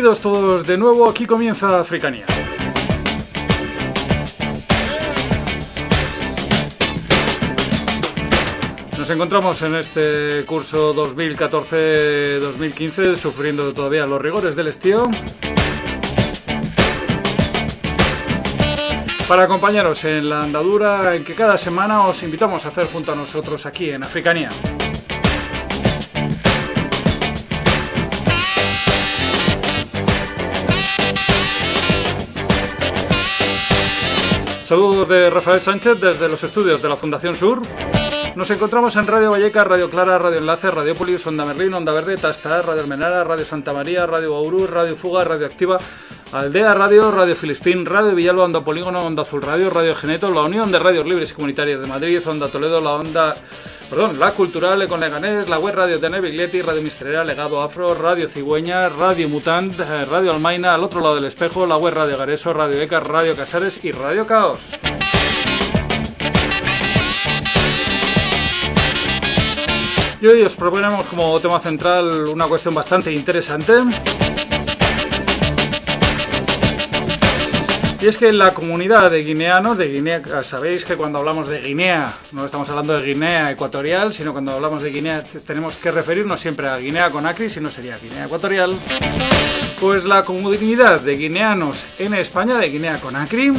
Bienvenidos todos de nuevo, aquí comienza Africanía. Nos encontramos en este curso 2014-2015 sufriendo todavía los rigores del estío para acompañaros en la andadura en que cada semana os invitamos a hacer junto a nosotros aquí en Africanía. Saludos de Rafael Sánchez desde los estudios de la Fundación Sur. Nos encontramos en Radio Vallecas, Radio Clara, Radio Enlace, Radiopolis, Onda Merlín, Onda Verde, Tastar, Radio Almenara, Radio Santa María, Radio Bauru, Radio Fuga, Radio Activa, Aldea Radio, Radio Filispín, Radio Villalba, Onda Polígono, Onda Azul Radio, Radio Geneto, la Unión de Radios Libres y Comunitarias de Madrid, Onda Toledo, La Cultural, con Leganés, la web Radio Tene, Biglietti, Radio Misterera, Legado Afro, Radio Cigüeña, Radio Mutant, Radio Almaina, al otro lado del espejo, la web Radio Gareso, Radio ECA, Radio Casares y Radio Caos. Y hoy os proponemos como tema central una cuestión bastante interesante. Y es que la comunidad de guineanos, de Guinea, sabéis que cuando hablamos de Guinea no estamos hablando de Guinea Ecuatorial, sino cuando hablamos de Guinea tenemos que referirnos siempre a Guinea Conakry, si no sería Guinea Ecuatorial. Pues la comunidad de guineanos en España, de Guinea Conakry,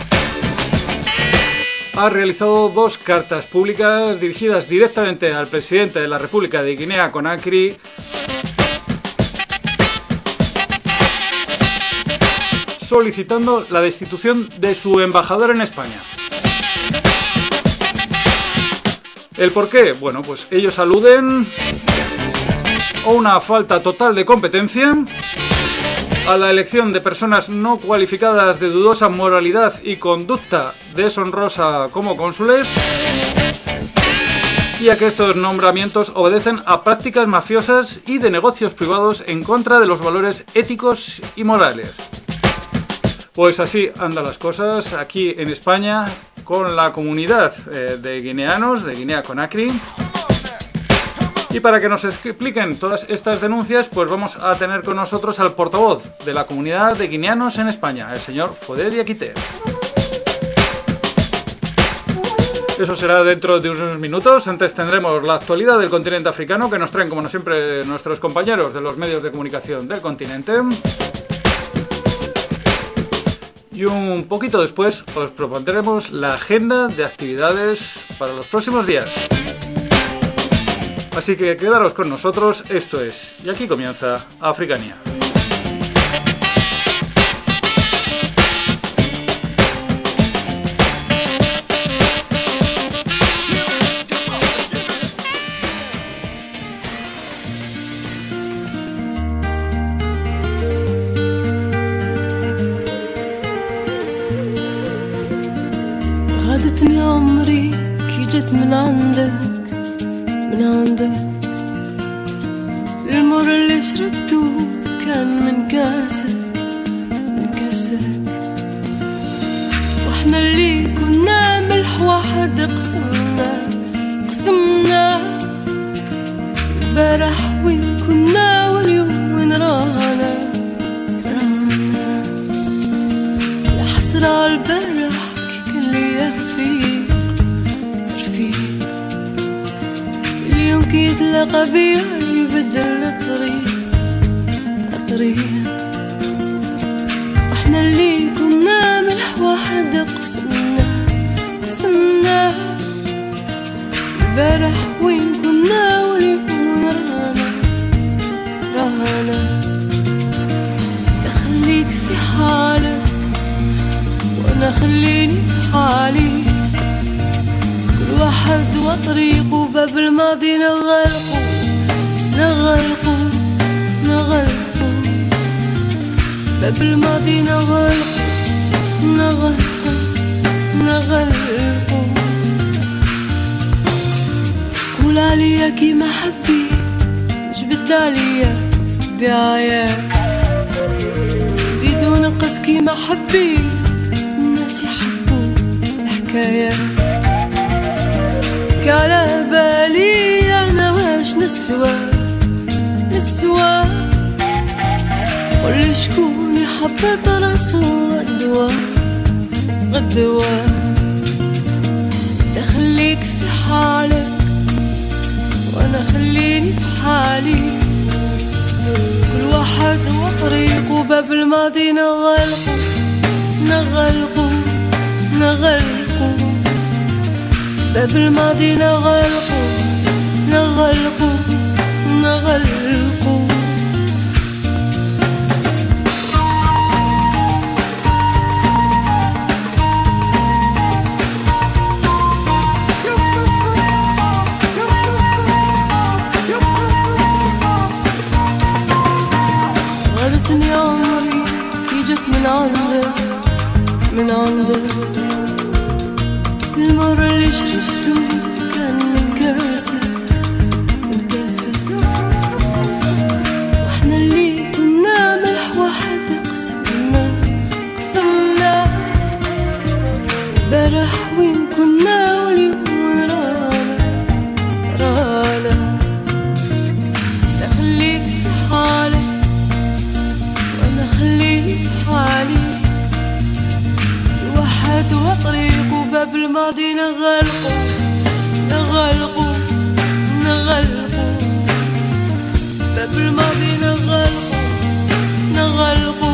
ha realizado 2 cartas públicas dirigidas directamente al presidente de la República de Guinea Conakry, solicitando la destitución de su embajador en España. ¿El por qué? Bueno, pues ellos aluden a una falta total de competencia, a la elección de personas no cualificadas de dudosa moralidad y conducta deshonrosa como cónsules, y a que estos nombramientos obedecen a prácticas mafiosas y de negocios privados en contra de los valores éticos y morales. Pues así andan las cosas aquí en España con la comunidad de guineanos, de Guinea Conakry. Y para que nos expliquen todas estas denuncias, pues vamos a tener con nosotros al portavoz de la comunidad de guineanos en España, el señor Fodé Diakité. Eso será dentro de unos minutos. Antes tendremos la actualidad del continente africano que nos traen, como siempre, nuestros compañeros de los medios de comunicación del continente. Y un poquito después os propondremos la agenda de actividades para los próximos días. Así que quedaros con nosotros, esto es, y aquí comienza Africanía. غادتني عمري كي جت من عندك المر اللي شربته كان من كاسك واحنا اللي كنا ملح واحد قسمنا البارح وين كنا واليوم وين رانا يا حسرة البارح كي كان لي رفيق اليوم كي يتلاقى بيا يبدل الطريق واحنا اللي كنا ملح واحد قسمنا البارح وين كنا واليوم رانا تخليك في حالك وانا خليني في حالي، كل واحد وطريقه باب الماضي نغلقه باب الماضي نغلقه قول عليا كيما حبيت جبد عليا دعايات زيد ونقص كيما حبيت الناس يحبوا الحكايات على بالي انا واش نسوى قولي شكون يحبط راسو غدوة تخليك في حالك وانا خليني في حالي. كل واحد وطريقه باب الماضي نغلقه باب الماضي نغلقه غلطني عمري كي جت من عندك المرة اللي شربته كان من كاسك واحنا اللي كنا ملح واحد قسمنا البارح وين كنا واليوم رانا تخليك في حالك وانا خليك في حالي. الواحد وطريقه باب الماضي نغلقه باب الماضي نغلقه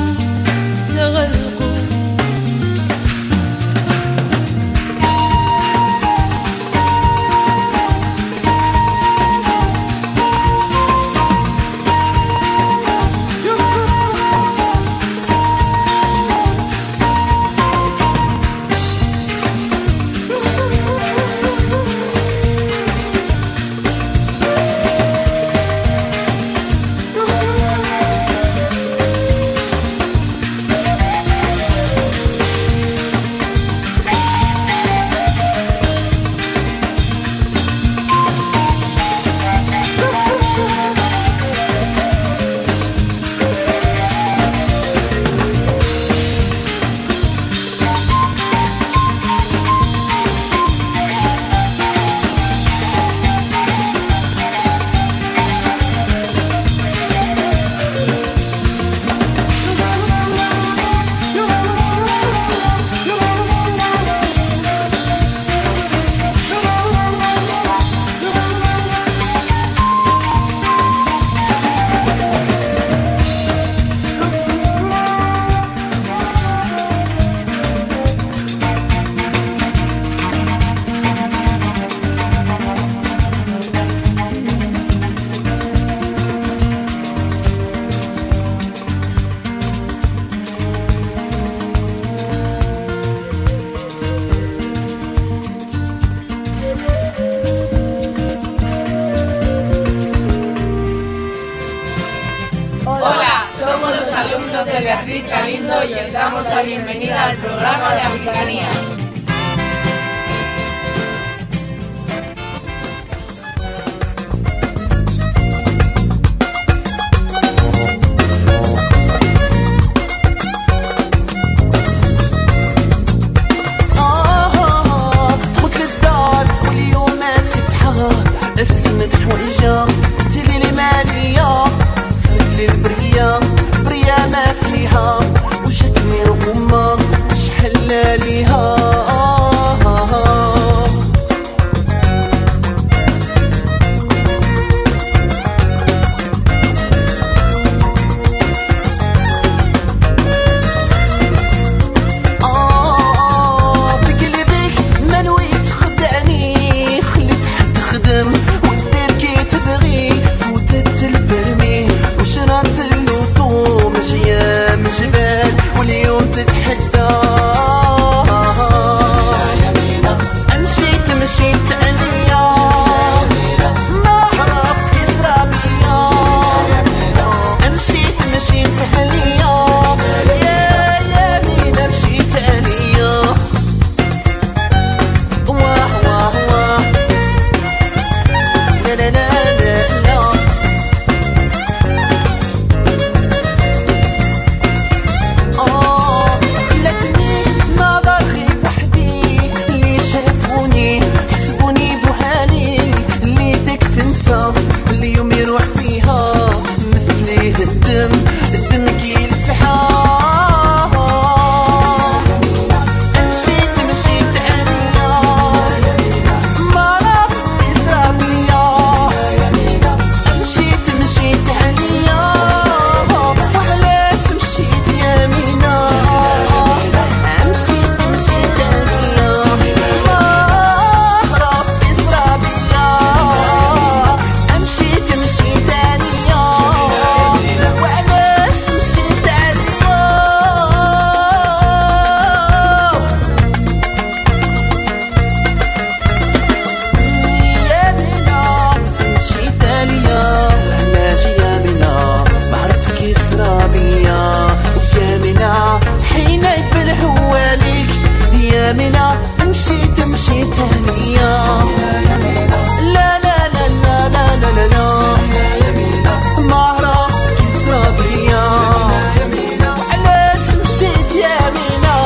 يمينة مشيت مشيت اليوم لا لا لا لا لا لا لا ما عرفت كسرى اليوم علاش مشيت يمينة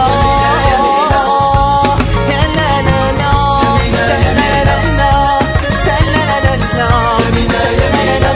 يا لا لا لا لا لا لا استنى لا لا لا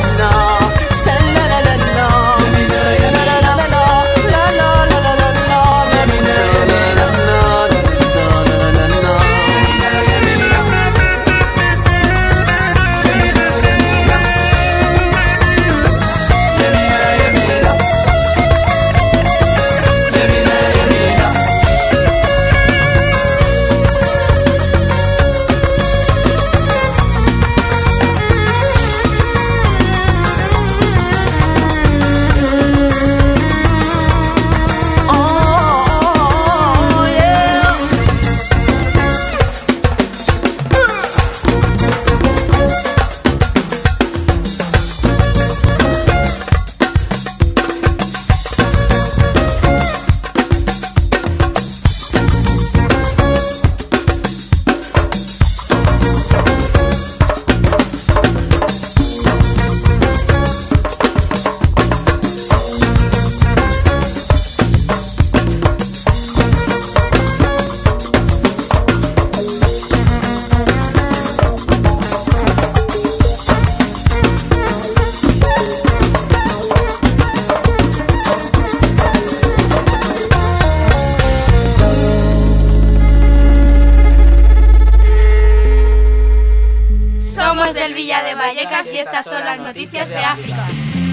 del Villa de Vallecas y estas son las noticias de África.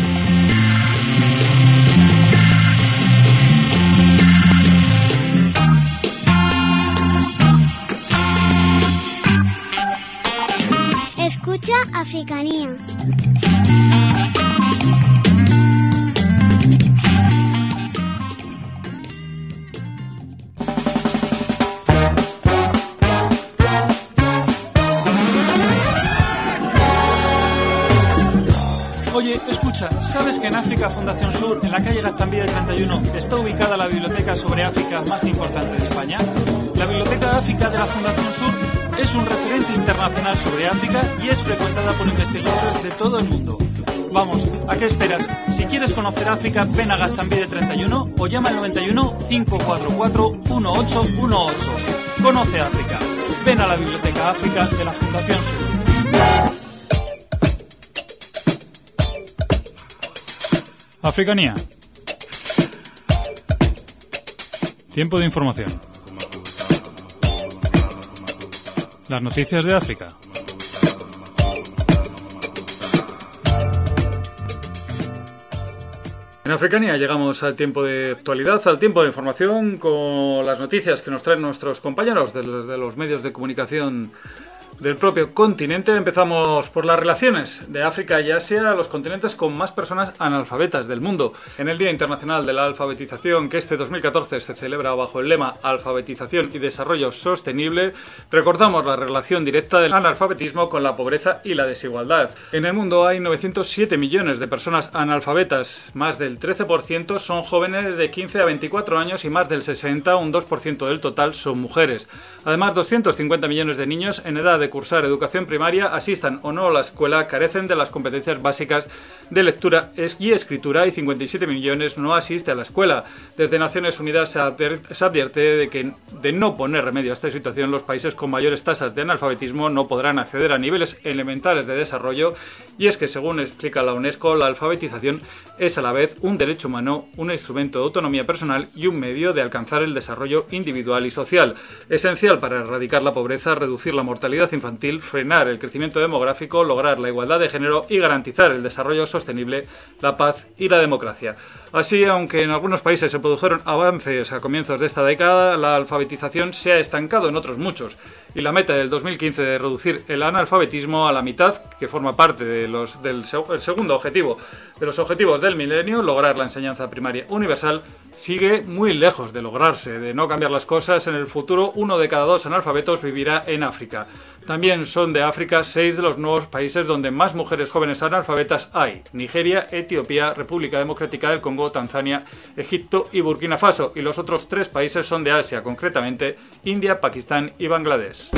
Escucha Africanía. Oye, escucha, ¿sabes que en África Fundación Sur, en la calle Gaztambide 31, está ubicada la biblioteca sobre África más importante de España? La Biblioteca de África de la Fundación Sur es un referente internacional sobre África y es frecuentada por investigadores de todo el mundo. Vamos, ¿a qué esperas? Si quieres conocer África, ven a Gaztambide 31 o llama al 91 544 1818. Conoce África. Ven a la Biblioteca África de la Fundación Sur. Africanía. Tiempo de información. Las noticias de África. En Africanía llegamos al tiempo de actualidad, al tiempo de información, con las noticias que nos traen nuestros compañeros de los medios de comunicación del propio continente. Empezamos por las relaciones de África y Asia, los continentes con más personas analfabetas del mundo. En el Día Internacional de la Alfabetización, que este 2014 se celebra bajo el lema Alfabetización y Desarrollo Sostenible, recordamos la relación directa del analfabetismo con la pobreza y la desigualdad. En el mundo hay 907 millones de personas analfabetas, más del 13% son jóvenes de 15 a 24 años y más del 60, un 2% del total, son mujeres. Además, 250 millones de niños en edad de cursar educación primaria, asistan o no a la escuela, carecen de las competencias básicas de lectura y escritura y 57 millones no asisten a la escuela. Desde Naciones Unidas se advierte de que de no poner remedio a esta situación, los países con mayores tasas de analfabetismo no podrán acceder a niveles elementales de desarrollo, y es que, según explica la UNESCO, la alfabetización es a la vez un derecho humano, un instrumento de autonomía personal y un medio de alcanzar el desarrollo individual y social, esencial para erradicar la pobreza, reducir la mortalidad infantil, frenar el crecimiento demográfico, lograr la igualdad de género y garantizar el desarrollo sostenible, la paz y la democracia. Así, aunque en algunos países se produjeron avances a comienzos de esta década, la alfabetización se ha estancado en otros muchos, y la meta del 2015 de reducir el analfabetismo a la mitad, que forma parte de del segundo objetivo de los objetivos del milenio, lograr la enseñanza primaria universal, sigue muy lejos de lograrse. De no cambiar las cosas, en el futuro 1 de cada 2 analfabetos vivirá en África. También son de África 6 de los nuevos países donde más mujeres jóvenes analfabetas hay: Nigeria, Etiopía, República Democrática del Congo, Tanzania, Egipto y Burkina Faso. Y los otros 3 países son de Asia, concretamente India, Pakistán y Bangladesh.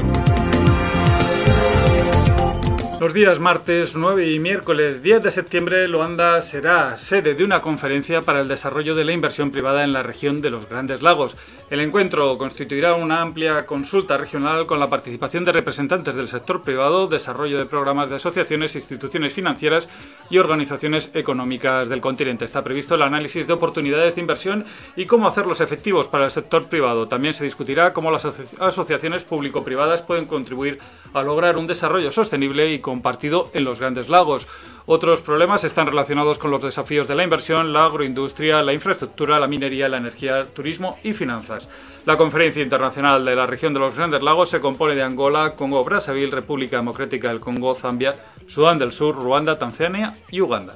Los días martes 9 y miércoles 10 de septiembre, Luanda será sede de una conferencia para el desarrollo de la inversión privada en la región de los Grandes Lagos. El encuentro constituirá una amplia consulta regional con la participación de representantes del sector privado, desarrollo de programas de asociaciones, instituciones financieras y organizaciones económicas del continente. Está previsto el análisis de oportunidades de inversión y cómo hacerlos efectivos para el sector privado. También se discutirá cómo las asociaciones público-privadas pueden contribuir a lograr un desarrollo sostenible y compartido en los Grandes Lagos. Otros problemas están relacionados con los desafíos de la inversión, la agroindustria, la infraestructura, la minería, la energía, turismo y finanzas. La Conferencia Internacional de la Región de los Grandes Lagos se compone de Angola, Congo, Brazzaville, República Democrática del Congo, Zambia, Sudán del Sur, Ruanda, Tanzania y Uganda.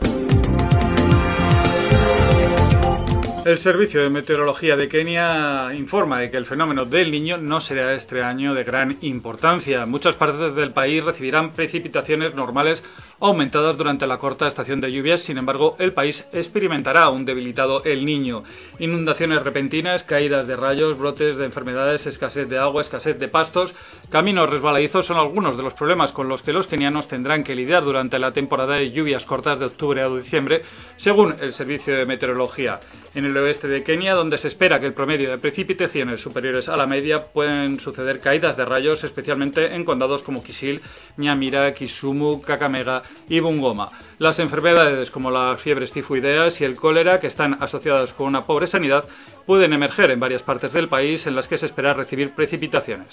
El Servicio de Meteorología de Kenia informa de que el fenómeno del Niño no será este año de gran importancia. Muchas partes del país recibirán precipitaciones normales aumentadas durante la corta estación de lluvias. Sin embargo, el país experimentará un debilitado El Niño. Inundaciones repentinas, caídas de rayos, brotes de enfermedades, escasez de agua, escasez de pastos, caminos resbaladizos son algunos de los problemas con los que los kenianos tendrán que lidiar durante la temporada de lluvias cortas de octubre a diciembre, según el Servicio de Meteorología. En el oeste de Kenia, donde se espera que el promedio de precipitaciones superiores a la media, pueden suceder caídas de rayos, especialmente en condados como Kisil, Nyamira, Kisumu, Kakamega y Bungoma. Las enfermedades como las fiebres tifoideas y el cólera, que están asociadas con una pobre sanidad, pueden emerger en varias partes del país en las que se espera recibir precipitaciones.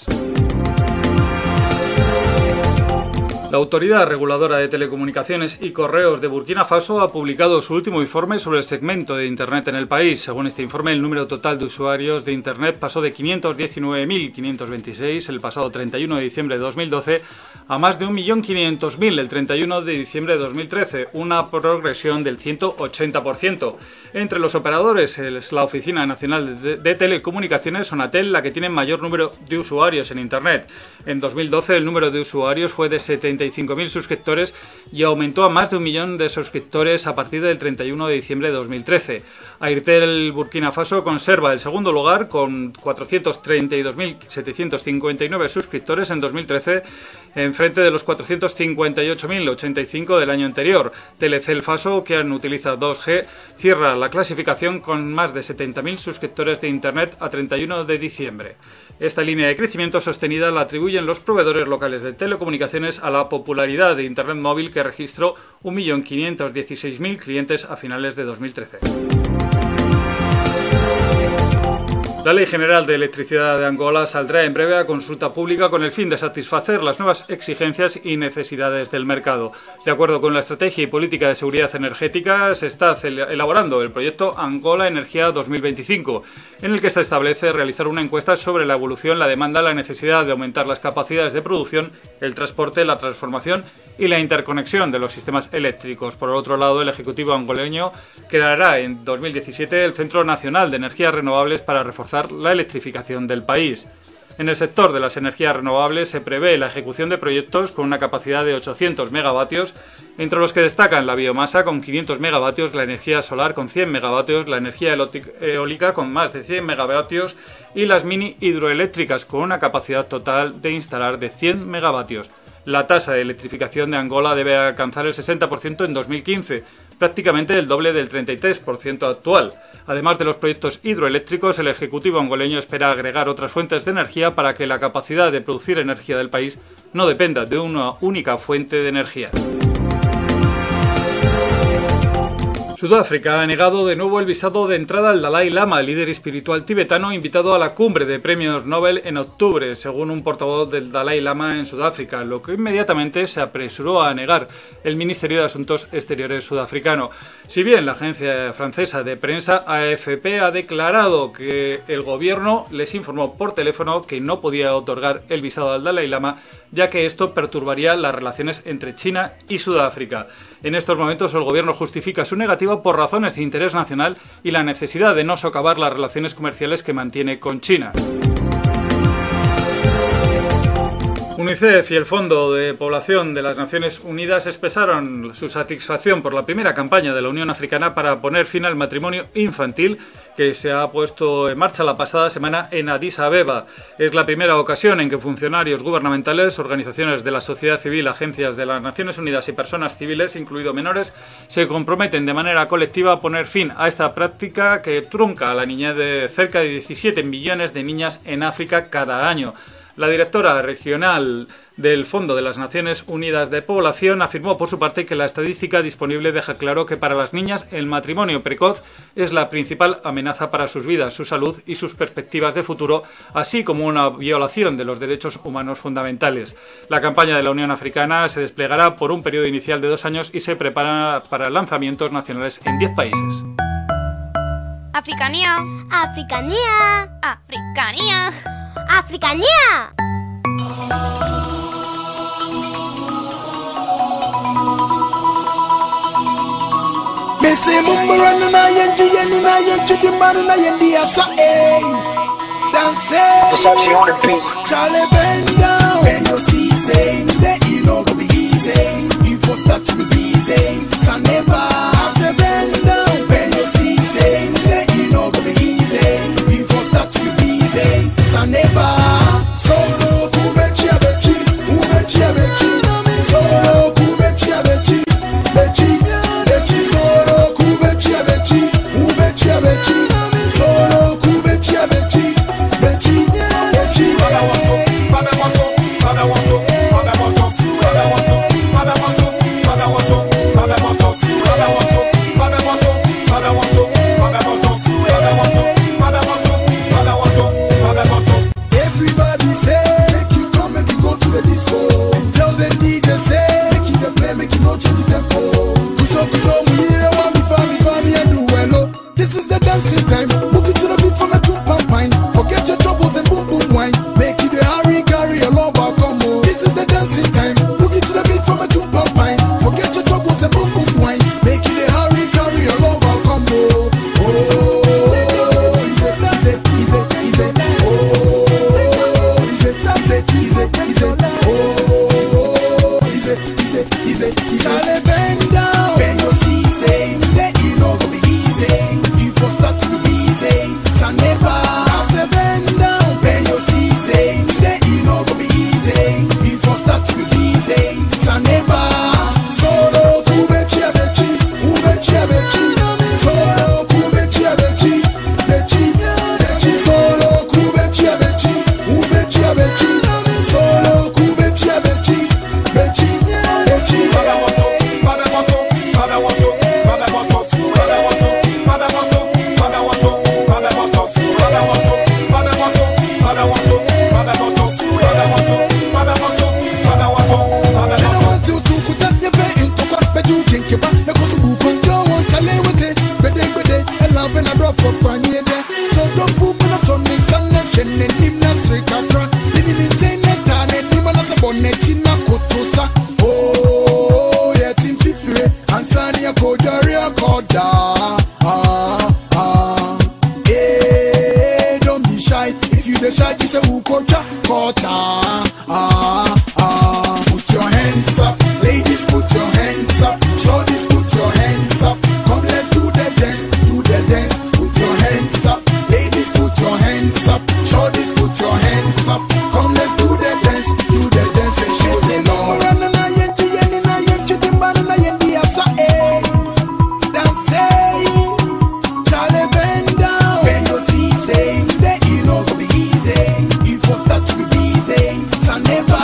La Autoridad Reguladora de Telecomunicaciones y Correos de Burkina Faso ha publicado su último informe sobre el segmento de Internet en el país. Según este informe, el número total de usuarios de Internet pasó de 519.526 el pasado 31 de diciembre de 2012 a más de 1.500.000 el 31 de diciembre de 2013, una progresión del 180%. Entre los operadores es la Oficina Nacional de Telecomunicaciones, Sonatel, la que tiene mayor número de usuarios en Internet. En 2012 el número de usuarios fue de 75.000 suscriptores y aumentó a más de 1 millón de suscriptores a partir del 31 de diciembre de 2013. Airtel Burkina Faso conserva el segundo lugar con 432.759 suscriptores en 2013, enfrente de los 458.085 del año anterior. Telecel Faso, que utiliza 2G, cierra la clasificación con más de 70.000 suscriptores de Internet a 31 de diciembre. Esta línea de crecimiento sostenida la atribuyen los proveedores locales de telecomunicaciones a la popularidad de Internet móvil, que registró 1.516.000 clientes a finales de 2013. La Ley General de Electricidad de Angola saldrá en breve a consulta pública con el fin de satisfacer las nuevas exigencias y necesidades del mercado. De acuerdo con la Estrategia y Política de Seguridad Energética, se está elaborando el proyecto Angola Energía 2025, en el que se establece realizar una encuesta sobre la evolución, la demanda, la necesidad de aumentar las capacidades de producción, el transporte, la transformación y la interconexión de los sistemas eléctricos. Por otro lado, el Ejecutivo angoleño creará en 2017 el Centro Nacional de Energías Renovables para reforzar la electrificación del país. En el sector de las energías renovables se prevé la ejecución de proyectos con una capacidad de 800 megavatios, entre los que destacan la biomasa con 500 megavatios, la energía solar con 100 megavatios, la energía eólica con más de 100 megavatios y las mini hidroeléctricas con una capacidad total de instalar de 100 megavatios. La tasa de electrificación de Angola debe alcanzar el 60% en 2015, prácticamente el doble del 33% actual. Además de los proyectos hidroeléctricos, el Ejecutivo angoleño espera agregar otras fuentes de energía para que la capacidad de producir energía del país no dependa de una única fuente de energía. Sudáfrica ha negado de nuevo el visado de entrada al Dalai Lama, el líder espiritual tibetano invitado a la cumbre de premios Nobel en octubre, según un portavoz del Dalai Lama en Sudáfrica, lo que inmediatamente se apresuró a negar el Ministerio de Asuntos Exteriores sudafricano. Si bien la agencia francesa de prensa AFP ha declarado que el gobierno les informó por teléfono que no podía otorgar el visado al Dalai Lama, ya que esto perturbaría las relaciones entre China y Sudáfrica. En estos momentos el gobierno justifica su negativa por razones de interés nacional y la necesidad de no socavar las relaciones comerciales que mantiene con China. Un UNICEF y el Fondo de Población de las Naciones Unidas expresaron su satisfacción por la primera campaña de la Unión Africana para poner fin al matrimonio infantil que se ha puesto en marcha la pasada semana en Addis Abeba. Es la primera ocasión en que funcionarios gubernamentales, organizaciones de la sociedad civil, agencias de las Naciones Unidas y personas civiles, incluidos menores, se comprometen de manera colectiva a poner fin a esta práctica que trunca a la niñez de cerca de 17 millones de niñas en África cada año. La directora regional del Fondo de las Naciones Unidas de Población afirmó por su parte que la estadística disponible deja claro que para las niñas el matrimonio precoz es la principal amenaza para sus vidas, su salud y sus perspectivas de futuro, así como una violación de los derechos humanos fundamentales. La campaña de la Unión Africana se desplegará por un periodo inicial de 2 años y se prepara para lanzamientos nacionales en 10 países. Africanía. Africanía. Africanía. Africanía. Me say mumura na yenji yeni na yenji di manu na yendi asa dance. Charlie bend down. When you see say that you know go be easy. You for start to be easy. So never. I say bend down. When you see say that you know go be easy. You for start to be easy. So never. Solo kubechi abechi, ubechi abechi. Solo kubechi abechi, bechi, bechi. Solo kubechi abechi, ubechi abechi. Solo kubechi abechi, bechi, bechi. Baba waso, baba waso, baba waso, baba waso, baba waso, baba waso, baba waso, baba waso, baba waso, baba waso, baba waso, baba waso, baba waso, baba waso, baba waso, baba waso. Everybody say, make you come, make you go to the disco. And tell them DJ say, make you the play, make you no change the tempo. Kuso kuso, we hear one me and do well. This is the dancing time. Move it to the beat from a tumpa pine. Forget your troubles and boom boom wine. Make you the hurry, carry your love out, come on. This is the dancing time. Move it to the beat from a tumpa pine. Forget your troubles and boom boom wine. Make you the hurry, carry your love out, come on. Oh, easy, easy, easy, easy. Oh, easy, easy, easy, easy. Oh, easy, easy, easy, easy. Charlie bend down. When you see say that you know go be easy. You for start to be easy. So never. I say bend down. When you see say that you know go be easy. You for start to be easy. So never. Solo kubechi abechi, ubechi abechi. Solo kubechi abechi, bechi, bechi. Solo kubechi abechi, ubechi abechi. Solo kubechi abechi, bechi, bechi. Baba waso, baba waso, baba waso, baba waso, baba waso, baba waso, baba waso, baba waso, baba waso, baba waso, baba waso, baba waso, baba waso, baba waso, baba waso, baba waso. Jana want to kuta nefe into kwa beju kinkiba na kusubu kontro won chale wete bede ela bena do for kwanye de so don't fool me na so ni sanne shenne nim na srika tra ni ni tene ta ne ni mana se bonne china kotosa oh yeah team fifire ansani ya kodari akoda don't be shy if you the shy you say who koda kota put your hands up ladies put your hands up shorties put your hands up come let's do the dance put your hands up ladies put your hands up shorties put your hands up come let's do the dance and she say no run na yenchi yeni na yenchi timbana na yendi asa dance Charlie bend down when you see say that you know go be easy you for start to be busy so never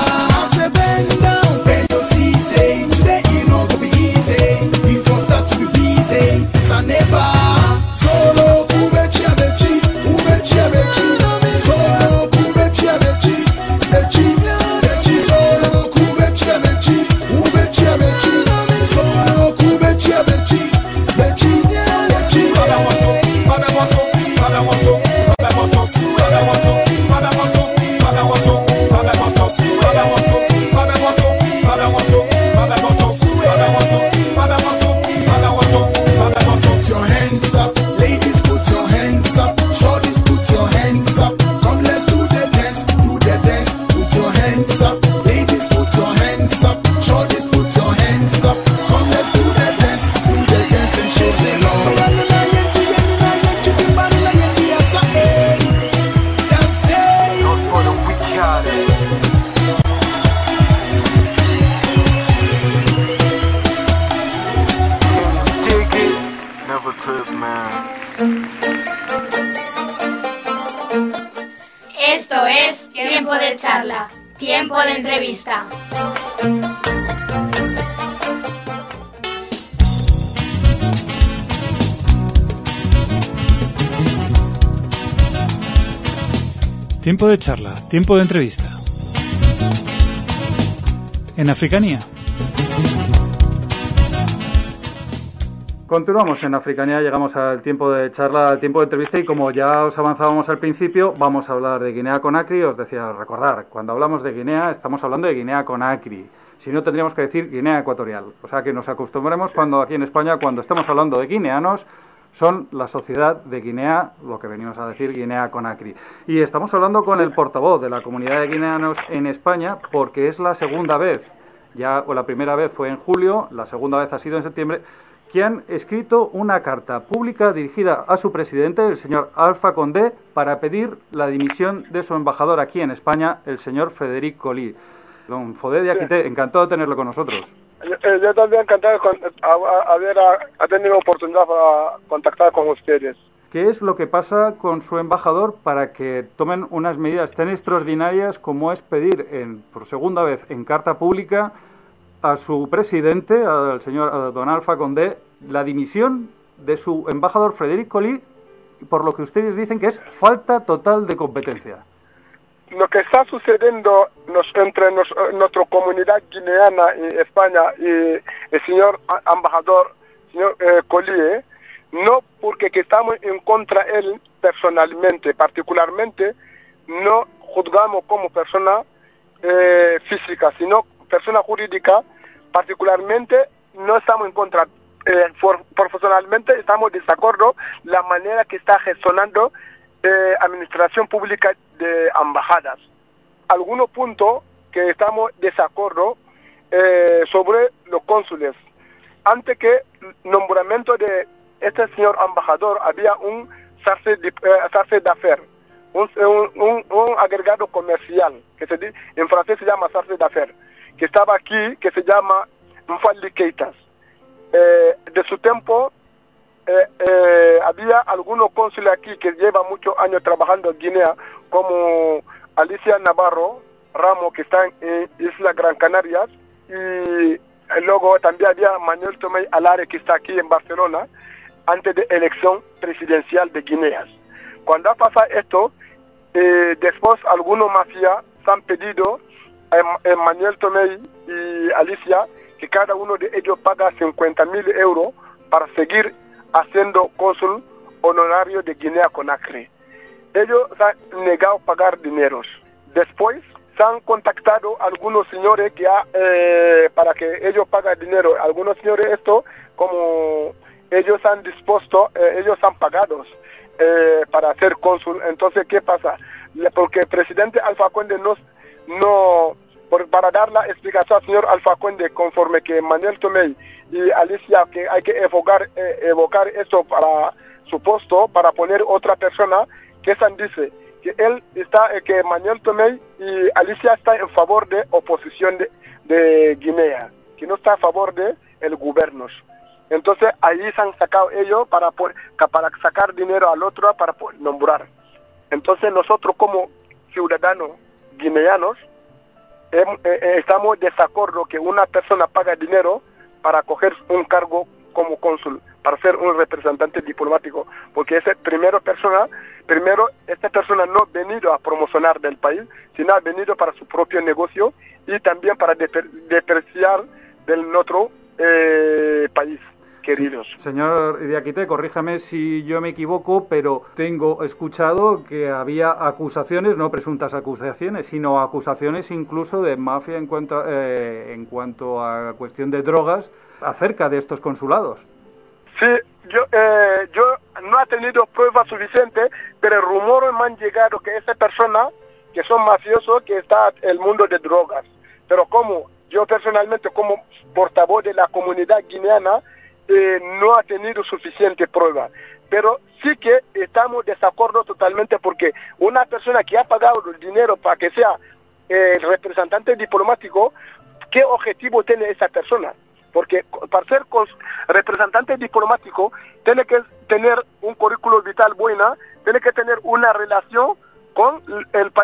Es tiempo de charla, tiempo de entrevista. Tiempo de charla, tiempo de entrevista. En Africanía. Continuamos en Africanía, llegamos al tiempo de charla, al tiempo de entrevista y como ya os avanzábamos al principio, vamos a hablar de Guinea-Conakry. Os decía, recordar, cuando hablamos de Guinea estamos hablando de Guinea-Conakry. Si no, tendríamos que decir Guinea Ecuatorial. O sea que nos acostumbremos cuando aquí en España, cuando estemos hablando de guineanos, son la sociedad de Guinea, lo que venimos a decir Guinea-Conakry. Y estamos hablando con el portavoz de la comunidad de guineanos en España porque es la segunda vez, la primera vez fue en julio, la segunda vez ha sido en septiembre, que han escrito una carta pública dirigida a su presidente, el señor Alpha Condé, para pedir la dimisión de su embajador aquí en España, el señor Frédéric Colly. Don Fodé Diakité, encantado de tenerlo con nosotros. Yo también encantado de haber tenido oportunidad para contactar con ustedes. ¿Qué es lo que pasa con su embajador para que tomen unas medidas tan extraordinarias como es pedir por segunda vez en carta pública a su presidente, al señor don Alpha Condé, la dimisión de su embajador Frédéric Colly, por lo que ustedes dicen que es falta total de competencia? Lo que está sucediendo entre nuestra comunidad guineana y España y el señor embajador, señor Colly, no porque que estamos en contra de él personalmente, particularmente, no juzgamos como persona física, sino persona jurídica, particularmente no estamos en contra. Profesionalmente estamos de desacuerdo la manera que está gestionando administración pública de embajadas. Algunos puntos que estamos de desacuerdo sobre los cónsules. Antes que nombramiento de este señor embajador había un chargé d'affaires, un agregado comercial, que en francés se llama chargé d'affaires, que estaba aquí, que se llama Mfali Keitas. De su tiempo había algunos cónsules aquí que llevan muchos años trabajando en Guinea, como Alicia Navarro Ramos, que está en Isla Gran Canarias, y luego también había Manuel Tomé Alare, que está aquí en Barcelona, antes de elección presidencial de Guinea. Cuando ha pasado esto, después algunos mafias se han pedido a Manuel Tomé y Alicia que cada uno de ellos paga 50,000 euros para seguir haciendo cónsul honorario de Guinea-Conakry. Ellos se han negado a pagar dineros. Después se han contactado algunos señores que para que ellos paguen dinero. Algunos señores esto, como ellos han dispuesto, ellos han pagado para hacer cónsul. Entonces, ¿qué pasa? Porque el presidente Alpha Condé para dar la explicación al señor Alpha Condé, conforme que Manuel Tomé y Alicia, que hay que evocar esto para su puesto, para poner otra persona, que se dice que Manuel Tomé y Alicia están en favor de oposición de Guinea, que no está a favor de el gobierno. Entonces ahí se han sacado ellos para sacar dinero al otro para nombrar. Entonces nosotros como ciudadanos guineanos estamos de desacuerdo que una persona paga dinero para coger un cargo como cónsul, para ser un representante diplomático, porque esta persona no ha venido a promocionar del país, sino ha venido para su propio negocio y también para depreciar del nuestro país, queridos. Señor Diakité, corríjame si yo me equivoco, pero tengo escuchado que había acusaciones, no presuntas acusaciones, sino acusaciones incluso de mafia en cuanto a cuestión de drogas acerca de estos consulados. Sí, yo no he tenido pruebas suficientes, pero rumores me han llegado que esa persona, que son mafiosos, que está en el mundo de drogas. Pero como yo personalmente, como portavoz de la comunidad guineana, no ha tenido suficiente prueba, pero sí que estamos de desacuerdo totalmente, porque una persona que ha pagado el dinero para que sea el representante diplomático, ¿qué objetivo tiene esa persona? Porque para ser representante diplomático tiene que tener un currículo vital buena, tiene que tener una relación con el país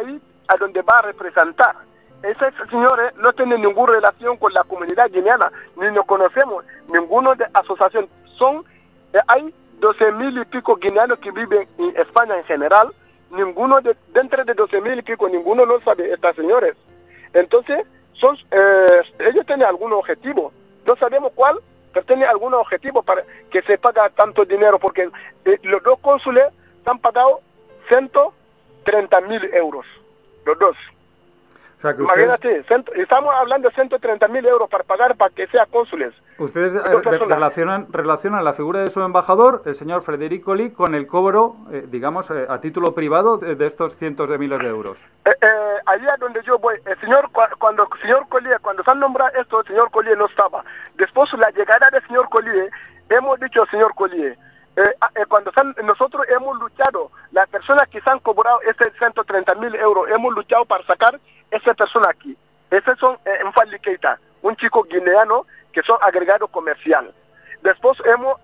a donde va a representar. Ese señor no tiene ninguna relación con la comunidad guineana, ni nos conocemos, ninguno de asociación. Hay 12,000 y pico guineanos que viven en España en general, dentro de 12,000 y pico, ninguno no sabe estos señores. Entonces, ellos tienen algún objetivo, no sabemos cuál, pero tienen algún objetivo para que se paga tanto dinero, porque los dos cónsules han pagado 130,000 euros, los dos. O sea, que imagínate, estamos hablando de 130,000 euros para pagar para que sea cónsules. Ustedes relacionan la figura de su embajador, el señor Federico Lee, con el cobro, digamos, a título privado de estos cientos de miles de euros. Allí a donde yo voy, cuando el señor Collier, cuando se han nombrado esto, el señor Collier no estaba. Después la llegada del señor Collier, hemos dicho al señor Collier, nosotros hemos luchado, las personas que se han cobrado ese 130,000 euros, hemos luchado para sacar esa persona aquí. Ese son Mfali Keita, un chico guineano que son agregado comercial. Después hemos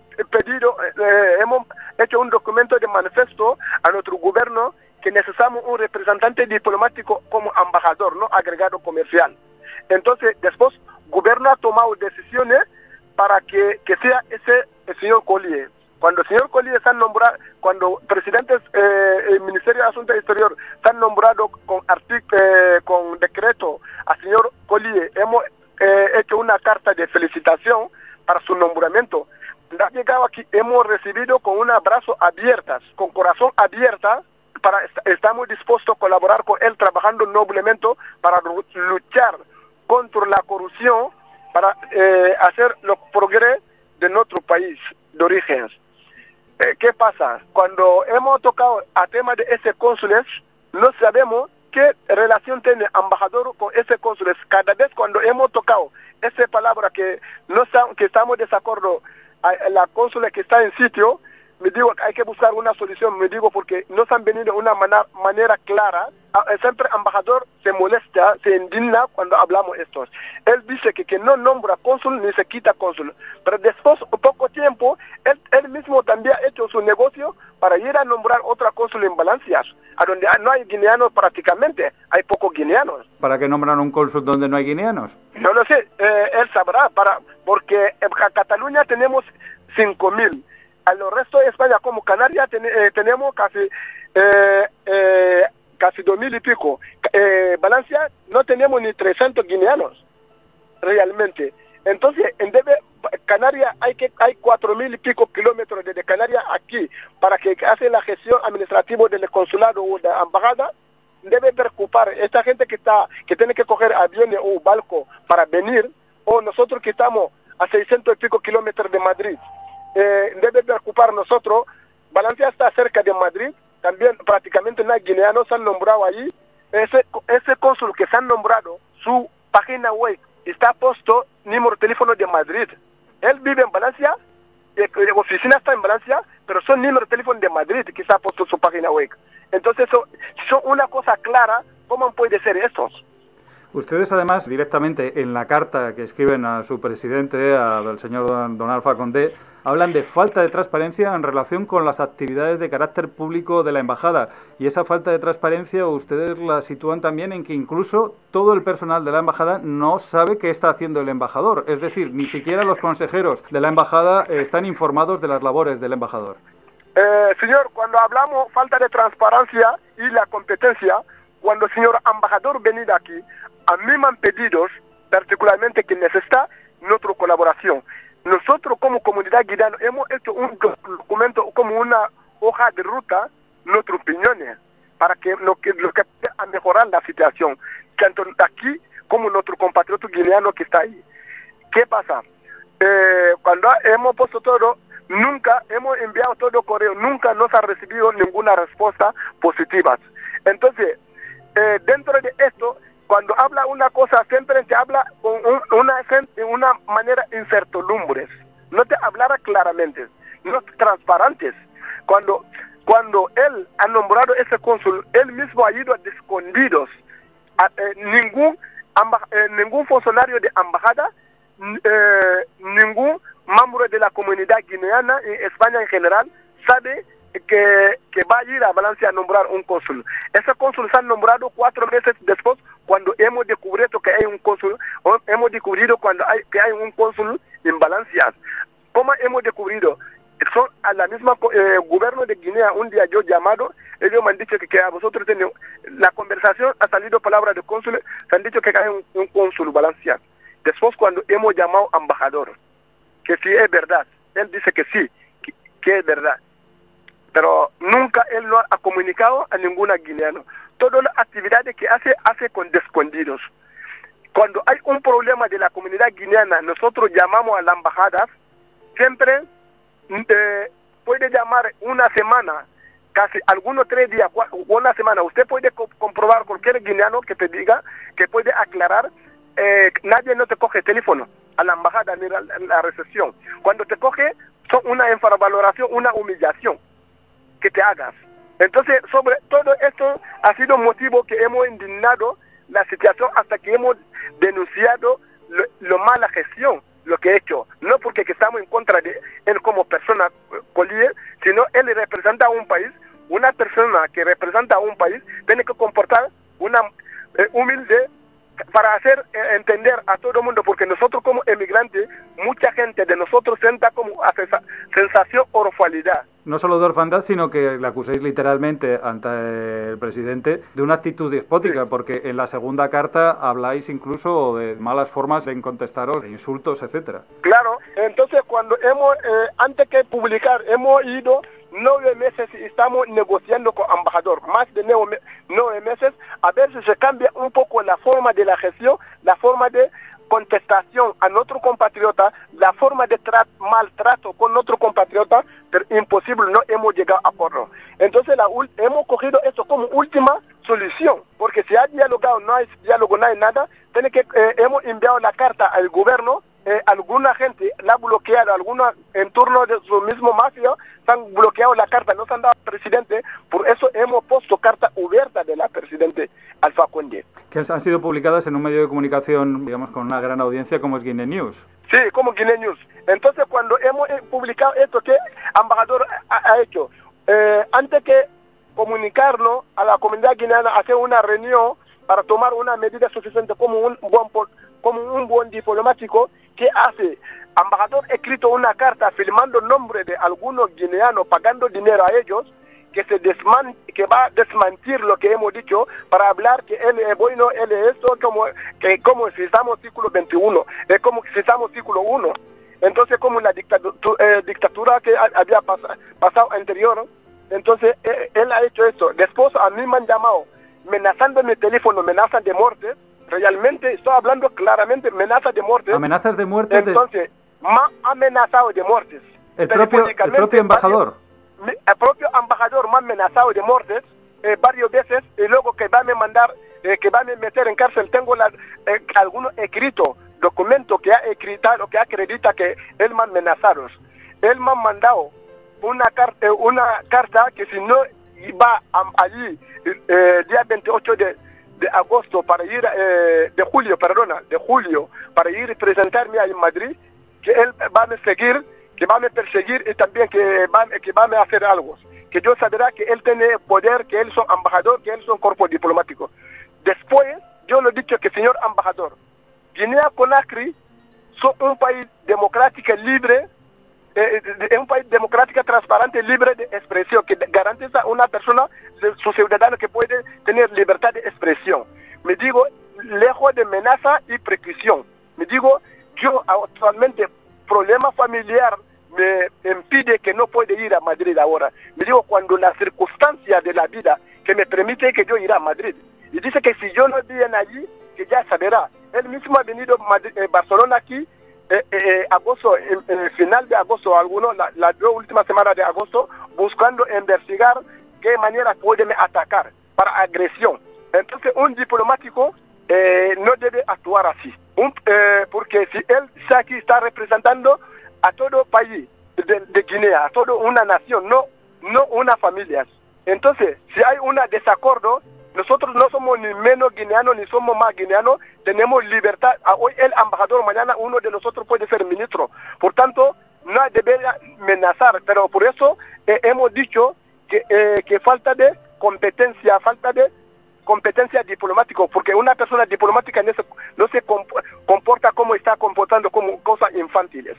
hecho un documento de manifiesto a nuestro gobierno que necesitamos un representante diplomático como embajador, no agregado comercial. Entonces, después, el gobierno ha tomado decisiones para que sea el señor Collier. Cuando el señor Collier se han nombrado, cuando presidentes del Ministerio de Asuntos Exteriores se han nombrado con decreto al señor Collier, hemos hecho una carta de felicitación para su nombramiento. Ha llegado aquí, hemos recibido con un abrazo abiertas, con corazón abierta, estamos dispuestos a colaborar con él trabajando noblemente para luchar contra la corrupción, para hacer los progresos de nuestro país de origen. ¿Qué pasa? Cuando hemos tocado a tema de ese cónsules, no sabemos qué relación tiene embajador con ese cónsules. Cada vez cuando hemos tocado esa palabra que estamos de desacuerdo a la cónsula que está en sitio, me digo que hay que buscar una solución, me digo, porque no se han venido de una manera clara. Siempre el embajador se molesta, se indigna cuando hablamos estos. Él dice que no nombra cónsul ni se quita cónsul. Pero después, poco tiempo, él mismo también ha hecho su negocio para ir a nombrar otra cónsul en Valencia, a donde no hay guineanos prácticamente, hay pocos guineanos. ¿Para qué nombran un cónsul donde no hay guineanos? No lo sé, él sabrá, porque en Cataluña tenemos 5,000. A los restos de España, como Canarias, tenemos casi 2,000 y pico. Valencia no tenemos ni 300 guineanos, realmente. Entonces, Canarias hay 4,000 y pico kilómetros desde Canarias aquí, para que hace la gestión administrativa del consulado o de la embajada. Debe preocupar esta gente que tiene que coger aviones o barco para venir, o nosotros que estamos a 600 y pico kilómetros de Madrid. Debe preocupar nosotros. Valencia está cerca de Madrid, también prácticamente no hay guineanos, se han nombrado allí. Ese cónsul que se han nombrado, su página web está puesto número de teléfono de Madrid. Él vive en Valencia, la oficina está en Valencia, pero son número de teléfono de Madrid que se ha puesto su página web. Entonces, son una cosa clara, ¿cómo puede ser esto? Ustedes, además, directamente en la carta que escriben a su presidente, al señor don Alpha Condé, hablan de falta de transparencia en relación con las actividades de carácter público de la embajada. Y esa falta de transparencia ustedes la sitúan también en que incluso todo el personal de la embajada no sabe qué está haciendo el embajador. Es decir, ni siquiera los consejeros de la embajada están informados de las labores del embajador. Señor, cuando hablamos falta de transparencia y la competencia, cuando el señor embajador venido aquí, a mí me han pedido particularmente que necesita nuestra colaboración. Nosotros como comunidad guineana hemos hecho un documento como una hoja de ruta, nuestras opiniones, para que lo que a mejorar la situación, tanto aquí como nuestro compatriota guineano que está ahí. ¿Qué pasa? Cuando hemos puesto todo, nunca hemos enviado todo correo, nunca nos ha recibido ninguna respuesta positiva. Entonces, dentro de esto, cuando habla una cosa, siempre te habla con una manera incertidumbres. No te hablará claramente, no transparentes. Cuando él ha nombrado ese cónsul, él mismo ha ido a escondidos. Ningún funcionario de embajada, ningún miembro de la comunidad guineana en España en general sabe que va a ir a Valencia a nombrar un cónsul. Ese cónsul se ha nombrado 4 meses después, cuando hemos descubierto que hay un cónsul, hemos descubierto que hay un cónsul en Valencia. ¿Cómo hemos descubierto? Son a la misma gobierno de Guinea. Un día yo llamado, ellos me han dicho que a vosotros tienen la conversación, ha salido palabra de cónsul, se han dicho que hay un cónsul Valencia. Después, cuando hemos llamado embajador, que si es verdad, él dice que sí, que es verdad, pero nunca él no ha comunicado a ninguna guineano. Todas las actividades que hace con escondidos. Cuando hay un problema de la comunidad guineana, nosotros llamamos a la embajada, siempre puede llamar una semana, casi algunos 3 días, una semana. Usted puede comprobar cualquier guineano que te diga, que puede aclarar, nadie no te coge teléfono a la embajada ni a la recepción. Cuando te coge, son una infravaloración, una humillación que te hagas. Entonces, sobre todo esto ha sido motivo que hemos indignado la situación hasta que hemos denunciado lo mala gestión, lo que he hecho. No porque estamos en contra de él como persona, Collier, sino él representa a un país. Una persona que representa a un país tiene que comportar una humilde para hacer entender a todo el mundo, porque nosotros como emigrantes, mucha gente de nosotros sienta como sensación orfandad. No solo de orfandad, sino que le acuséis literalmente ante el presidente de una actitud despótica, sí, porque en la segunda carta habláis incluso de malas formas de contestaros, de insultos, etcétera. Claro, entonces cuando antes que publicar, hemos ido 9 meses y estamos negociando con el embajador, más de 9 meses, a ver si se cambia un poco la forma de la gestión, la forma de contestación a nuestro compatriota, la forma de maltrato con nuestro compatriota, pero imposible, no hemos llegado a acuerdo. Entonces hemos cogido esto como última solución, porque si ha dialogado, no hay diálogo, no hay nada, hemos enviado la carta al gobierno, alguna gente la ha bloqueado, algunos en turno de su mismo mafia se han bloqueado la carta, no se han dado al presidente, por eso hemos puesto carta abierta de la presidente Alpha Condé. Que han sido publicadas en un medio de comunicación, digamos, con una gran audiencia como es Guinea News. Sí, como Guinea News. Entonces, cuando hemos publicado esto, ¿qué embajador ha hecho? Antes que comunicarnos a la comunidad guineana, hacer una reunión para tomar una medida suficiente como un buen diplomático, ¿qué hace? Embajador ha escrito una carta firmando el nombre de algunos guineanos, pagando dinero a ellos, que va a desmentir lo que hemos dicho para hablar que él es bueno, él es esto, como si estamos siglo XXI, es como si estamos siglo I. Entonces, como la dictadura que había pasado anterior, entonces él ha hecho eso. Después a mí me han llamado, amenazando mi teléfono, amenazas de muerte. Realmente estoy hablando claramente, amenazas de muerte. ¿Amenazas de muerte? Entonces, me ha amenazado de muertes. ¿El propio embajador? El propio embajador me ha amenazado de muertes varias veces, y luego que va a me mandar, que va a me meter en cárcel. Tengo algunos escritos, documentos que ha escrito, que acredita que él me ha amenazado. Él me ha mandado una carta que si no va allí día 28 de agosto para ir, de julio, para ir a presentarme ahí en Madrid, que él va a me seguir, que va a me perseguir y también que va a me hacer algo. Que yo sabrá que él tiene poder, que él es embajador, que él es un cuerpo diplomático. Después, yo le he dicho que, señor embajador, Guinea-Conakry son un país democrático libre, un país democrático, transparente, libre de expresión, que garantiza a una persona, su ciudadano, que puede tener libertad de expresión. Me digo, lejos de amenaza y persecución. Me digo, yo actualmente, problema familiar me impide que no pueda ir a Madrid ahora. Me digo, cuando la circunstancia de la vida que me permite que yo irá a Madrid. Y dice que si yo no viene allí, que ya saberá. Él mismo ha venido a Barcelona aquí, agosto, en final de agosto, las 2 últimas semanas de agosto, buscando investigar qué manera puede atacar para agresión. Entonces, un diplomático no debe actuar así, porque si él aquí está representando a todo el país de Guinea, a toda una nación, no una familia. Entonces, si hay un desacuerdo, nosotros no somos ni menos guineanos ni somos más guineanos, tenemos libertad. Hoy el embajador, mañana uno de nosotros puede ser ministro. Por tanto, no debería amenazar, pero por eso hemos dicho que falta de competencia diplomática, porque una persona diplomática no se comporta como está comportando como cosas infantiles.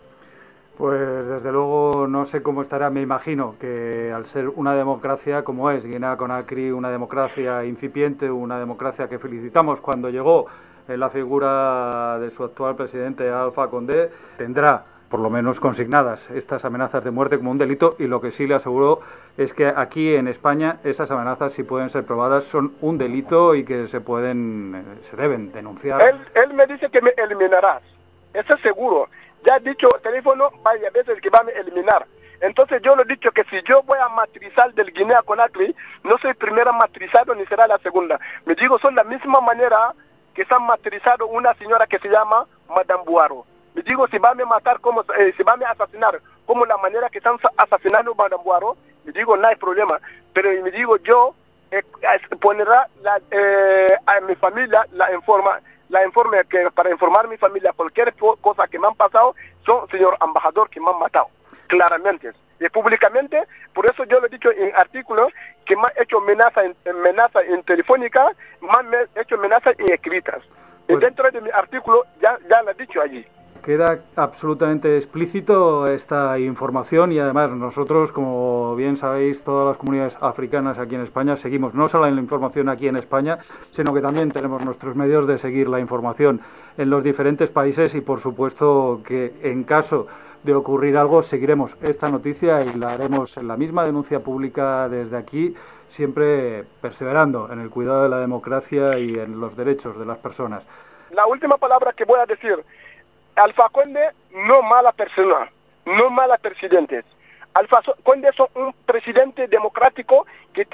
Pues desde luego no sé cómo estará, me imagino que al ser una democracia como es Guinea-Conakry, una democracia incipiente, una democracia que felicitamos cuando llegó en la figura de su actual presidente Alpha Condé, tendrá por lo menos consignadas estas amenazas de muerte como un delito, y lo que sí le aseguro es que aquí en España esas amenazas, si pueden ser probadas, son un delito y que se deben denunciar. Él me dice que me eliminarás, eso es seguro. Ya ha dicho teléfono varias veces que va a eliminar. Entonces yo le he dicho que si yo voy a matrizar del Guinea-Conakry, no soy primera matrizado ni será la segunda. Me digo, son la misma manera que se han matrizado una señora que se llama Madame Buaro. Me digo, si van a matar, si van a asesinar, como la manera que están asesinando a Madame Buaro, me digo, no hay problema. Pero me digo, yo pondrá a mi familia que para informar a mi familia cualquier cosa que me han pasado, son señor embajador que me han matado, claramente. Y públicamente, por eso yo le he dicho en artículos que me han hecho amenaza en telefónica, me han hecho amenazas en escritas. Y dentro de mi artículo ya lo he dicho allí. Queda absolutamente explícito esta información, y además nosotros, como bien sabéis, todas las comunidades africanas aquí en España seguimos no solo la información aquí en España, sino que también tenemos nuestros medios de seguir la información en los diferentes países, y por supuesto que en caso de ocurrir algo seguiremos esta noticia y la haremos en la misma denuncia pública desde aquí, siempre perseverando en el cuidado de la democracia y en los derechos de las personas. La última palabra que voy a decir: Alpha Condé no mala persona, no mala presidente. Alpha Condé es un presidente democrático que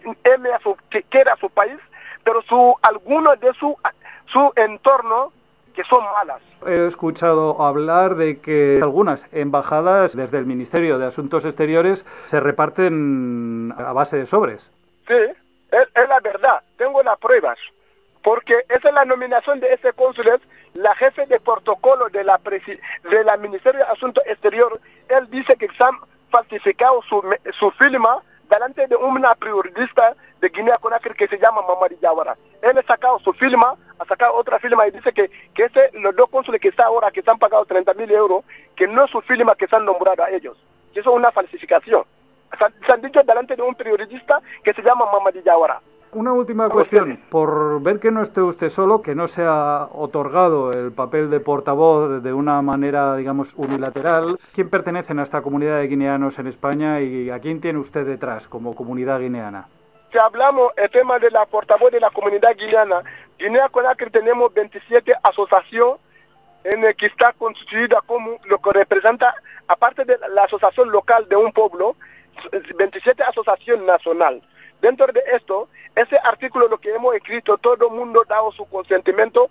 quiere a su país, pero algunos de su entorno que son malas. He escuchado hablar de que algunas embajadas desde el Ministerio de Asuntos Exteriores se reparten a base de sobres. Sí, es la verdad, tengo las pruebas, porque esa es la nominación de ese cónsul. La jefe de protocolo de la Ministerio de Asuntos Exteriores, él dice que se han falsificado su firma delante de una periodista de Guinea-Conakry que se llama Mamadi Diawara. Él ha sacado su firma, ha sacado otra firma y dice que los dos cónsules que están ahora, que se han pagado 30.000 euros, que no es su firma que se han nombrado a ellos. Que eso es una falsificación. Se han dicho delante de un periodista que se llama Mamadi Diawara. Una última cuestión, por ver que no esté usted solo, que no se ha otorgado el papel de portavoz de una manera, digamos, unilateral, ¿quién pertenecen a esta comunidad de guineanos en España y a quién tiene usted detrás como comunidad guineana? Si hablamos el tema de la portavoz de la comunidad guineana, Guinea-Conakry tenemos 27 asociaciones que está constituida como lo que representa, aparte de la asociación local de un pueblo, 27 asociaciones nacionales. Dentro de esto, ese artículo, lo que hemos escrito, todo el mundo ha dado su consentimiento,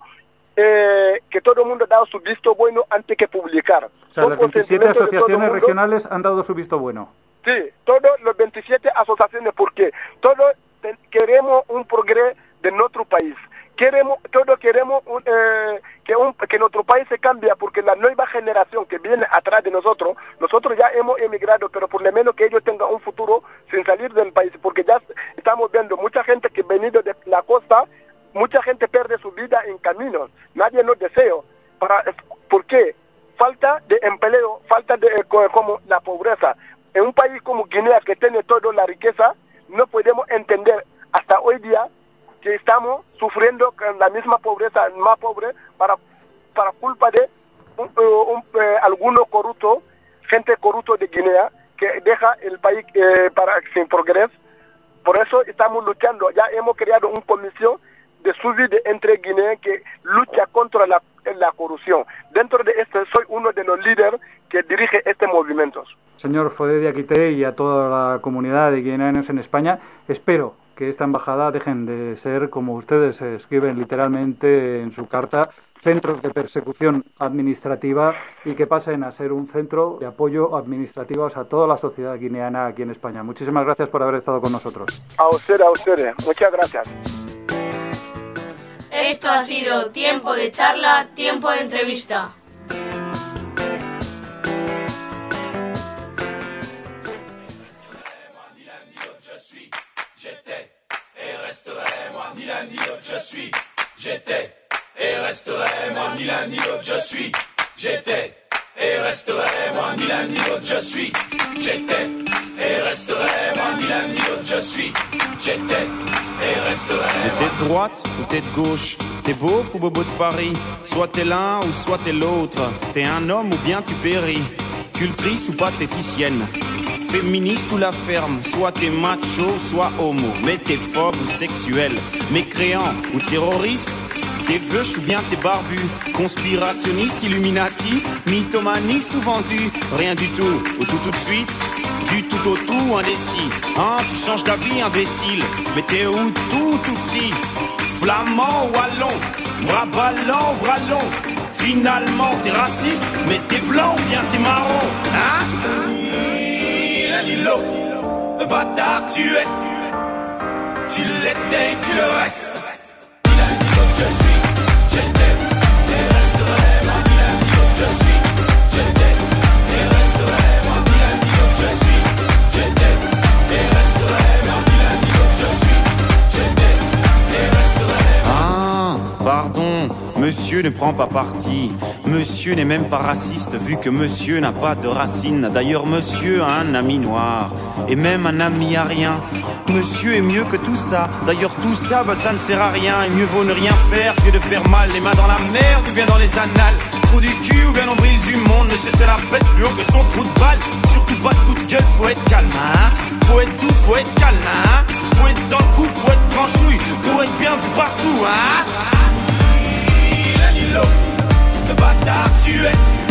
que todo el mundo ha dado su visto bueno antes que publicar. O sea, las 27 asociaciones regionales han dado su visto bueno. Sí, todos los 27 asociaciones, porque todos queremos un progreso de nuestro país. Todos queremos que nuestro país se cambie, porque la nueva generación que viene atrás de nosotros ya hemos emigrado, pero por lo menos que ellos tengan un futuro sin salir del país, porque ya estamos viendo mucha gente que ha venido de la costa, mucha gente pierde su vida en caminos, nadie nos desea. ¿Por qué? Falta de empleo, falta de como la pobreza. En un país como Guinea, que tiene toda la riqueza, no podemos entender hasta hoy día que estamos sufriendo con la misma pobreza, más pobre, para culpa de algunos corruptos, gente corrupta de Guinea, que deja el país sin progreso. Por eso estamos luchando. Ya hemos creado una comisión de subida entre Guinea que lucha contra la corrupción. Dentro de esto soy uno de los líderes que dirige este movimiento. Señor Fodé Diakité, y a toda la comunidad de guineanos en España, espero que esta embajada dejen de ser, como ustedes escriben literalmente en su carta, centros de persecución administrativa, y que pasen a ser un centro de apoyo administrativo a toda la sociedad guineana aquí en España. Muchísimas gracias por haber estado con nosotros. A ustedes. Muchas gracias. Esto ha sido Tiempo de Charla, Tiempo de Entrevista. je suis, j'étais et resterai, moi ni l'un ni l'autre, je suis, j'étais et resterai, moi ni l'un ni l'autre, je suis, j'étais et resterai, moi ni l'un ni l'autre, je suis, j'étais et resterai. T'es de droite ou t'es de gauche, t'es beauf ou bobo de Paris, soit t'es l'un ou soit t'es l'autre, t'es un homme ou bien tu péris, cultrice ou pathéticienne, féministe ou la ferme, soit t'es macho, soit homo, mais t'es phobe ou sexuel, mécréant ou terroriste, t'es veuche ou bien t'es barbu, conspirationniste, illuminati, mythomaniste ou vendu, rien du tout, ou tout de suite, du tout au tout, indécis, hein, tu changes d'avis, imbécile, mais t'es où tout de si, flamand ou wallon, bras ballants ou bras longs, finalement t'es raciste, mais t'es blanc ou bien t'es marron, hein? Ni l'un ni l'autre, le bâtard tu es, tu l'étais et tu le restes. Ni l'un ni l'autre je suis, j'étais et resterai, moi ni l'un ni l'autre je suis, j'étais et resterai, moi ni l'un ni l'autre je suis, j'étais et resterai, moi ni l'un ni l'autre je suis, j'étais et resterai. Ah, pardon, monsieur ne prend pas parti. Monsieur n'est même pas raciste vu que monsieur n'a pas de racines. D'ailleurs, monsieur a un ami noir et même un ami arien. Monsieur est mieux que tout ça. D'ailleurs, tout ça, ça ne sert à rien. Et mieux vaut ne rien faire que de faire mal. Les mains dans la merde ou bien dans les annales. Trou du cul ou bien nombril du monde. Ne cesse la pète plus haut que son trou de balle. Surtout pas de coup de gueule, faut être calme, hein. Faut être doux, faut être câlin, faut être dans le coup, faut être franchouille. Pour être bien vu partout, hein. Ni l'un ni l'autre, le bâtard tu es,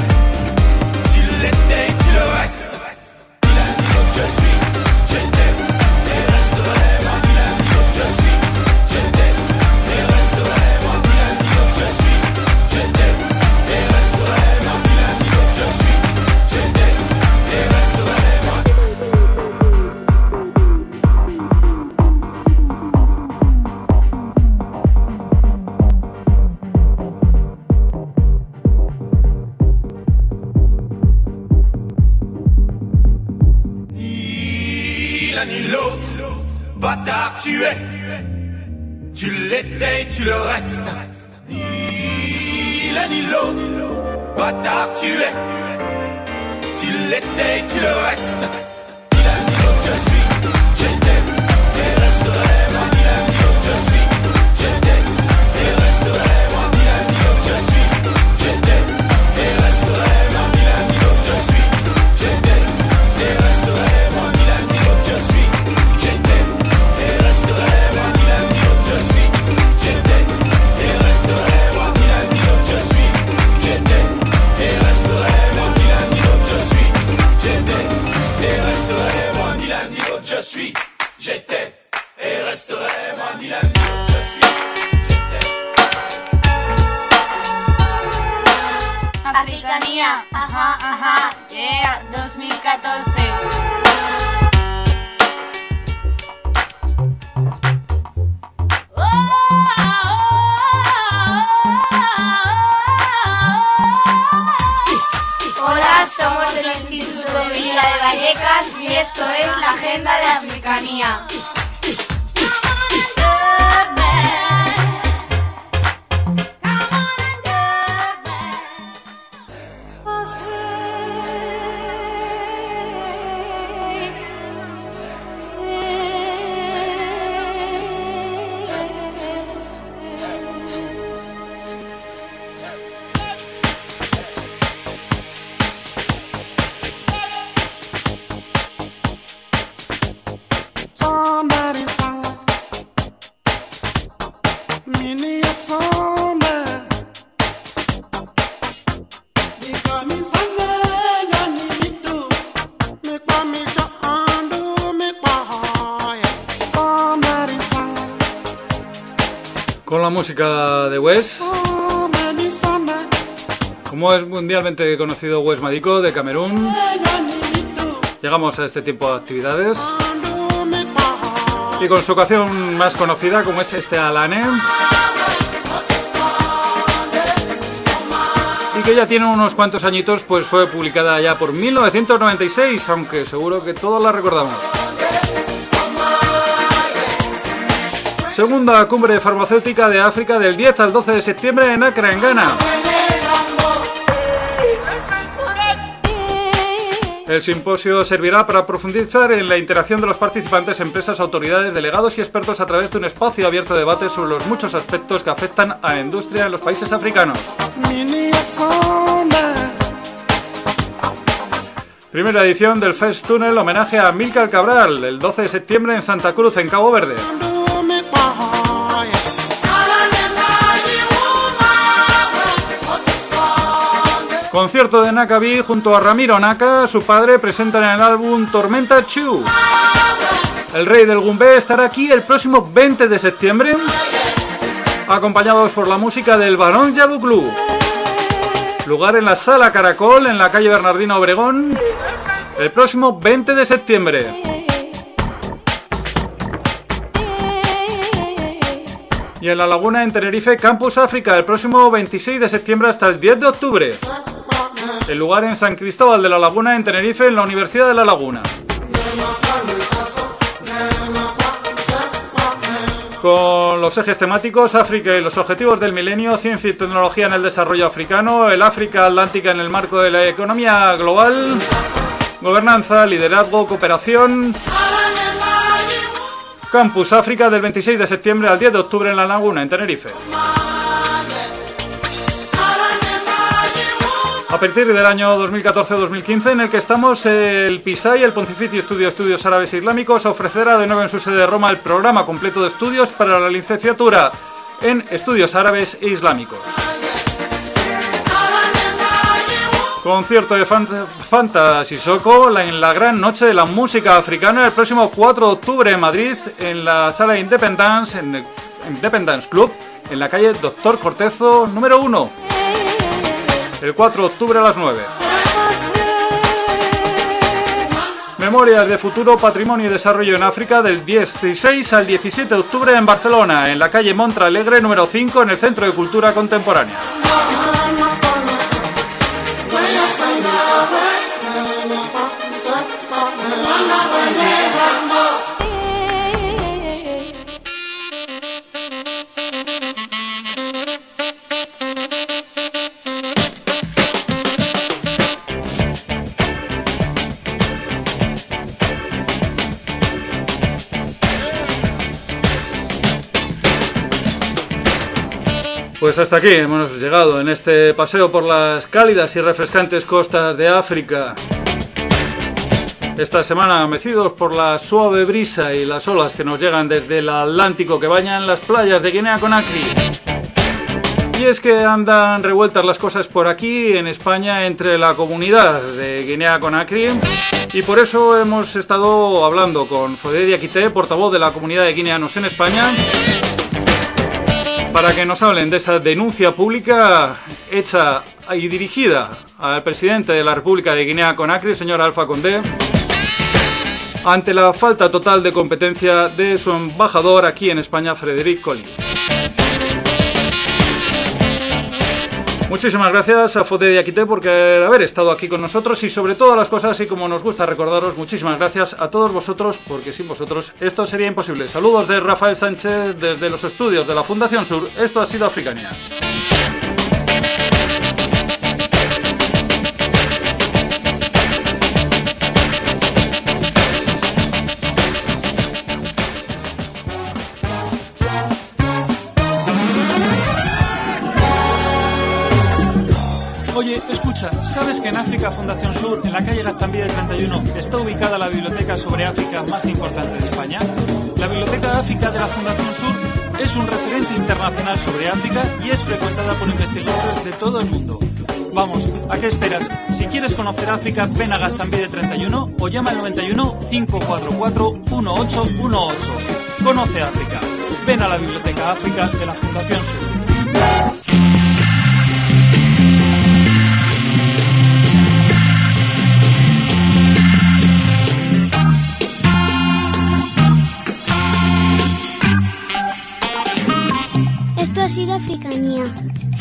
tu l'étais et tu le restes. Ni l'un ni l'autre je suis, j'étais et resterai, moi ni l'un ni l'autre je suis, j'étais et resterai, moi ni l'un ni l'autre je suis, j'étais et resterai, moi ni l'un ni l'autre je suis, j'étais et resterai, moi. Ni l'autre, bâtard tu es, tu l'étais et tu le restes. Ni l'un ni l'autre, bâtard tu es, tu l'étais et tu le restes. Ni l'un ni l'autre je suis, j'étais et resterai, moi ni l'un ni l'autre je suis, j'étais et resterai, moi ni l'un ni l'autre je suis, j'étais et resterai, moi ni l'un ni l'autre je suis, j'étais et resterai, moi ni l'un ni l'autre je suis, j'étais et resterai, moi ni l'un ni l'autre je suis, j'étais et resterai, moi ni l'un ni l'autre je suis, j'étais et resterai, moi ni l'un ni l'autre je suis, j'étais et resterai, moi ni l'un ni l'autre je suis, j'étais et resterai, moi ni l'un ni l'autre je suis, j'étais. Africanía, ajá, ajá, yeah, 2014. Hola, somos del Instituto Villa de Vallecas y esto es la Agenda de Africanía. Con la música de Wes, como es mundialmente conocido Wes Madiko de Camerún, llegamos a este tiempo de actividades y con su canción más conocida como es este Alane, y que ya tiene unos cuantos añitos, pues fue publicada ya por 1996, aunque seguro que todos la recordamos. Segunda cumbre farmacéutica de África del 10 al 12 de septiembre en Accra, en Ghana. El simposio servirá para profundizar en la interacción de los participantes, empresas, autoridades, delegados y expertos a través de un espacio abierto de debate sobre los muchos aspectos que afectan a la industria en los países africanos. Primera edición del Fest Tunnel, homenaje a Amílcar Cabral, el 12 de septiembre en Santa Cruz, en Cabo Verde. Concierto de Naka B junto a Ramiro Naka, su padre, presentan el álbum Tormenta Chu. El rey del Gumbé estará aquí el próximo 20 de septiembre, acompañados por la música del Barón Yabuclú. Lugar en la Sala Caracol, en la calle Bernardino Obregón, el próximo 20 de septiembre. Y en La Laguna, en Tenerife, Campus África, el próximo 26 de septiembre hasta el 10 de octubre. El lugar en San Cristóbal de la Laguna, en Tenerife, en la Universidad de La Laguna. Con los ejes temáticos, África y los objetivos del milenio, ciencia y tecnología en el desarrollo africano, el África Atlántica en el marco de la economía global, gobernanza, liderazgo, cooperación. Campus África del 26 de septiembre al 10 de octubre en La Laguna, en Tenerife. A partir del año 2014-2015, en el que estamos, el PISAI, el Pontificio Estudios Árabes e Islámicos, ofrecerá de nuevo en su sede de Roma el programa completo de estudios para la licenciatura en Estudios Árabes e Islámicos. Concierto de Fanta Sissoko en la gran noche de la música africana el próximo 4 de octubre en Madrid, en la sala Independence, en el Independence Club, en la calle Doctor Cortezo número 1, el 4 de octubre a las 9. Memorias de Futuro, Patrimonio y Desarrollo en África del 16 al 17 de octubre en Barcelona, en la calle Montralegre número 5, en el Centro de Cultura Contemporánea. Pues hasta aquí hemos llegado en este paseo por las cálidas y refrescantes costas de África. Esta semana mecidos por la suave brisa y las olas que nos llegan desde el Atlántico que bañan las playas de Guinea-Conakry. Y es que andan revueltas las cosas por aquí en España entre la comunidad de Guinea-Conakry, y por eso hemos estado hablando con Fodé Diakité, portavoz de la comunidad de guineanos en España, para que nos hablen de esa denuncia pública hecha y dirigida al presidente de la República de Guinea-Conakry, señor Alpha Condé, ante la falta total de competencia de su embajador aquí en España, Frédéric Colli. Muchísimas gracias a Fodé Diakité por haber estado aquí con nosotros, y sobre todas las cosas, y como nos gusta recordaros, muchísimas gracias a todos vosotros, porque sin vosotros esto sería imposible. Saludos de Rafael Sánchez desde los estudios de la Fundación Sur. Esto ha sido Africania. Oye, escucha, ¿sabes que en África Fundación Sur, en la calle Gaztambide 31, está ubicada la biblioteca sobre África más importante de España? La Biblioteca de África de la Fundación Sur es un referente internacional sobre África y es frecuentada por investigadores de todo el mundo. Vamos, ¿a qué esperas? Si quieres conocer África, ven a Gaztambide 31 o llama al 91 544 1818. Conoce África. Ven a la Biblioteca África de la Fundación Sur. Esto ha sido Africanía.